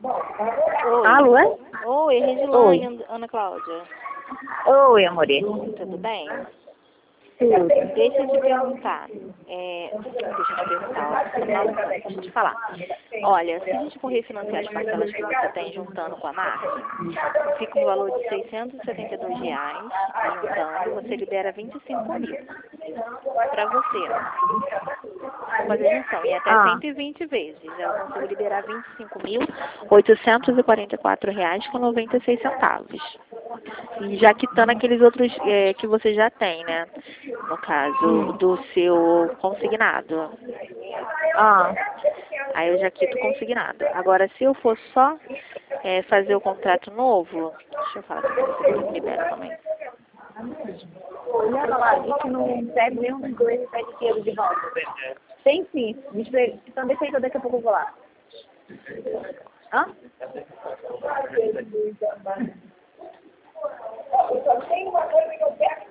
Oi. Alô, é? Oi, Regiane, Oi. Ana Cláudia. Oi, amore. Tudo bem? Tudo. Deixa eu te perguntar. Deixa eu te perguntar, ó. Não, deixa eu te falar. Olha, se a gente for refinanciar as parcelas que você tem juntando com a margem, fica um valor de R$672 e juntando, você libera 25 mil para você. Fazer a junção, e até 120 vezes. Eu consigo liberar R$25.844,96. E já quitando aqueles outros que você já tem, né? No caso do seu consignado. Aí eu já quito consignado. Agora, se eu for só fazer o contrato novo, deixa eu falar se você me libera também. Olha lá, a gente não pede nenhum dos dois e pede dinheiro de volta. Tem sim. Então deixa aí que eu daqui a pouco eu vou lá. Hã? Tem uma coisa que eu quero.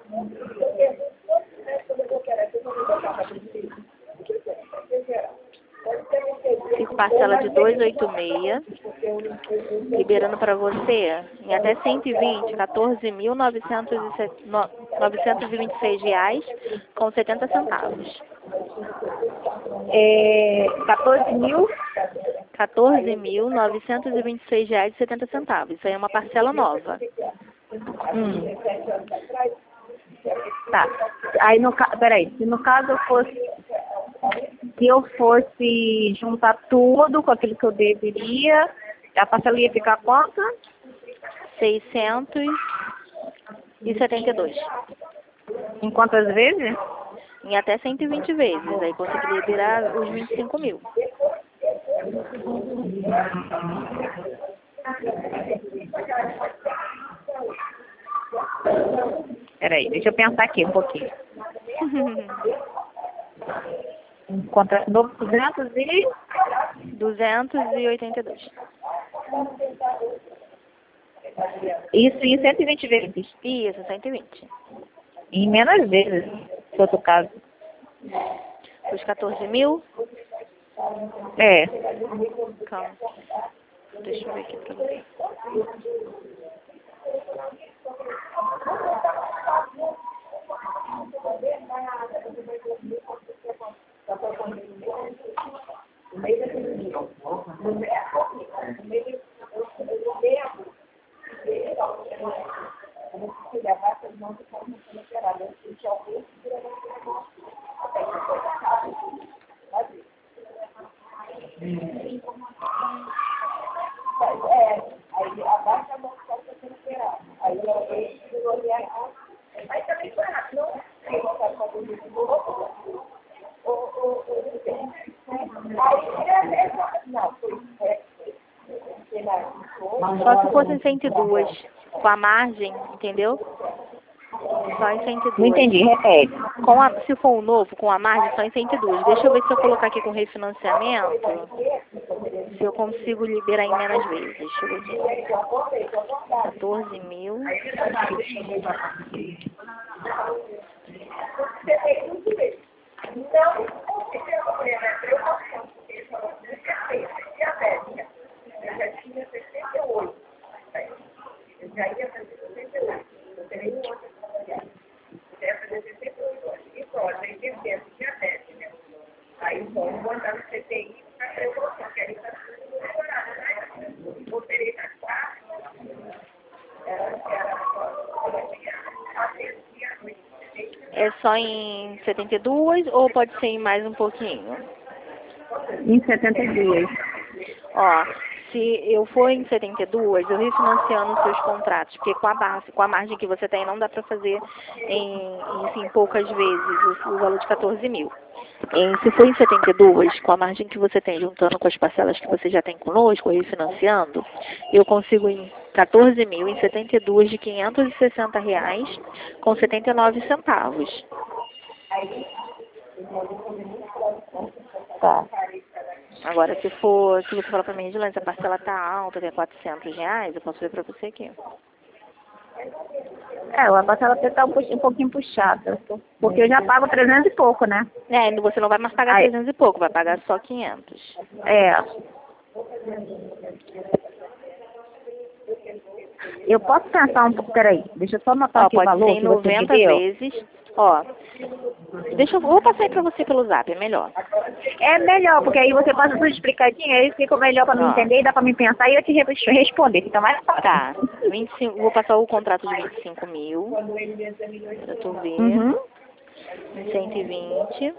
Fico parcela de 286, liberando para você em até 120, R$14.926,70. 14 mil? R$14.926,70. Isso aí é uma parcela nova. Tá. Aí peraí, se no caso se eu fosse juntar tudo com aquilo que eu deveria, a parcela ia ficar quanto? 672. Em quantas vezes? Em até 120 vezes. Aí consegui liberar os 25 mil. Peraí, deixa eu pensar aqui um pouquinho. Contrato novo 282. Isso em 120 vezes. Isso, 120. Em menos vezes, se outro caso. Os 14 mil? É. Calma. Deixa eu ver aqui pra você. Só se fosse em 102, com a margem, entendeu? Só em 102. Não entendi, repete. Se for um novo, com a margem, só em 102. Deixa eu ver se eu colocar aqui com refinanciamento, se eu consigo liberar em menos vezes. Deixa eu ver aqui. 14 mil. É só em 72 ou pode ser em mais um pouquinho? Em 72. Ó, se eu for em 72, eu refinanciando os seus contratos, porque com a margem que você tem, não dá para fazer em poucas vezes o valor de 14 mil. Se for em 72, com a margem que você tem, juntando com as parcelas que você já tem conosco, refinanciando, eu consigo em 14 mil, em 72 de R$560 com 79 centavos. Tá. Agora, se você falar pra mim, Regiane, a parcela tá alta, que é R$400, eu posso ver pra você aqui. A parcela tá um pouquinho puxada, porque eu já pago 300 e pouco, né? Você não vai mais pagar 300 e pouco, vai pagar só 500. Eu posso pensar um pouco, peraí, deixa eu só anotar Ó, aqui o pode valor ser em que você 90 me deu. vezes. Ó, vou passar aí pra você pelo zap, é melhor. É melhor, porque aí você passa tudo explicadinho, aí fica melhor pra me Ó, entender e dá pra me pensar e eu te responder, fica mais fácil. tá. 25, vou passar o contrato de 25 mil, pra tu ver. Uhum. 120.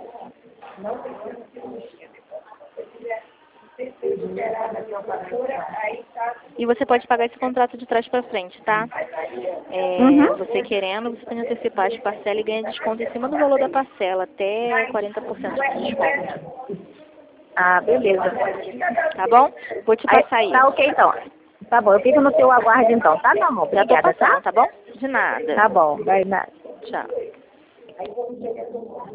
E você pode pagar esse contrato de trás para frente, tá? Uhum. Você querendo, você tem que antecipar as parcelas e ganha desconto em cima do valor da parcela, até 40% de desconto. Ah, beleza. Tá bom? Vou te Aí, passar tá isso. ok então. Tá bom, eu fico no teu aguardo então, tá, meu amor? Já tô Obrigada, passando, tá? tá bom? De nada. Tá bom, vai, vai. Tchau.